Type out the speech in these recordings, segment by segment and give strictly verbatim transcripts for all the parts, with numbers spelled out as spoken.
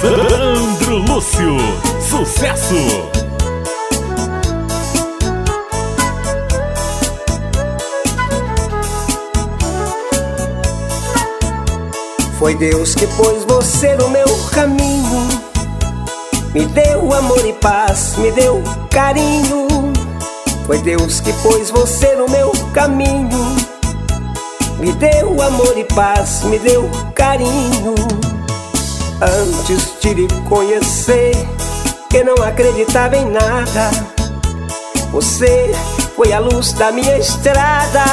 Sandro Lúcio, sucesso! Foi Deus que pôs você no meu caminho, me deu amor e paz, me deu carinho. Foi Deus que pôs você no meu caminho, me deu amor e paz, me deu carinho. Antes de lhe conhecer, eu não acreditava em nada. Você foi a luz da minha estrada.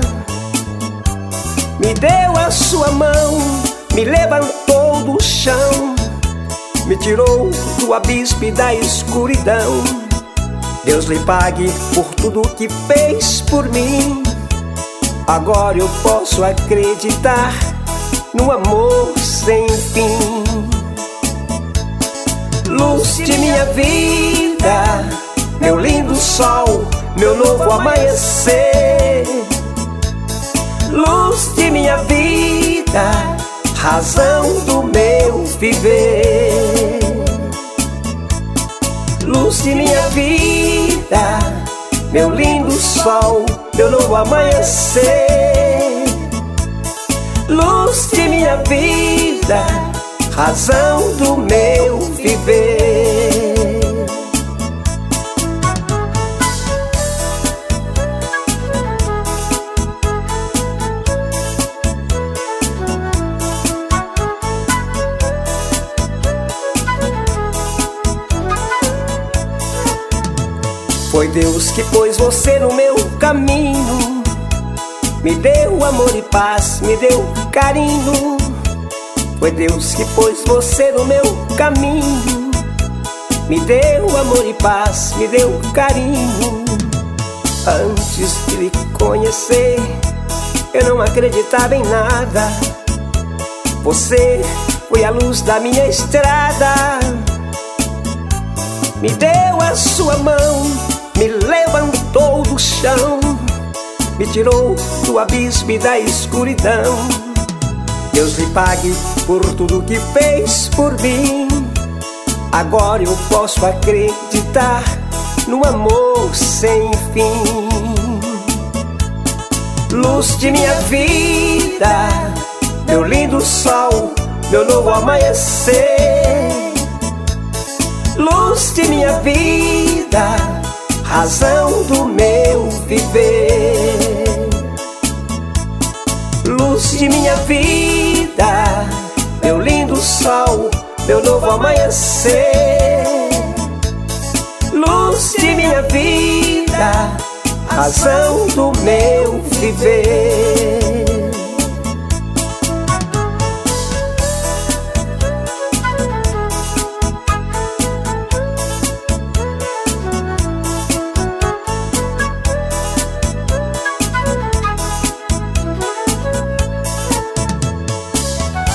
Me deu a sua mão, me levantou do chão, me tirou do abismo e da escuridão. Deus lhe pague por tudo que fez por mim. Agora eu posso acreditar no amor sem fim. Luz de minha vida, meu lindo sol, meu novo amanhecer. Luz de minha vida, razão do meu viver. Luz de minha vida, meu lindo sol, meu novo amanhecer. Luz de minha vida, razão do meu viver. Foi Deus que pôs você no meu caminho, me deu amor e paz, me deu carinho. Foi Deus que pôs você no meu caminho, me deu amor e paz, me deu carinho. Antes de lhe conhecer, eu não acreditava em nada. Você foi a luz da minha estrada. Me deu a sua mão, me levantou do chão, me tirou do abismo e da escuridão. Deus lhe pague por tudo que fez por mim. Agora eu posso acreditar no amor sem fim. Luz de minha vida, meu lindo sol, meu novo amanhecer. Luz de minha vida, razão do meu viver. Luz de minha vida, meu lindo sol, meu novo amanhecer. Luz de minha vida, razão do meu viver.